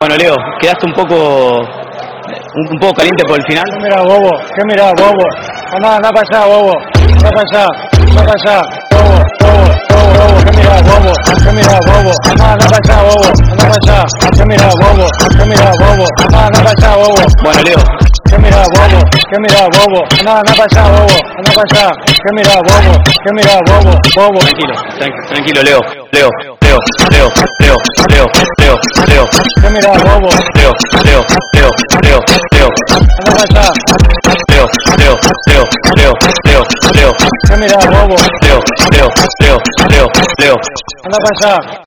Bueno, Leo, quedaste un poco caliente por el final. ¿Qué mirá, bobo? ¿Qué mirá, bobo? Anda para allá, bobo. Anda para allá, bobo. ¿Qué mirá, bobo? ¿Qué mirá, bobo? Anda para allá, bobo. Anda para allá. ¿Qué mirá, bobo? ¿Qué mirá, bobo? Anda para allá, bobo. Bueno, Leo. ¿Qué mirá, bobo? ¿Qué mirá, bobo? Anda para allá, bobo. Anda para allá. ¿Qué mirá, bobo? ¿Qué mirá, bobo? Bobo. Tranquilo, Leo. ¿Qué mirá, bobo? Anda para allá. ¿Qué mirá, bobo? Anda para allá.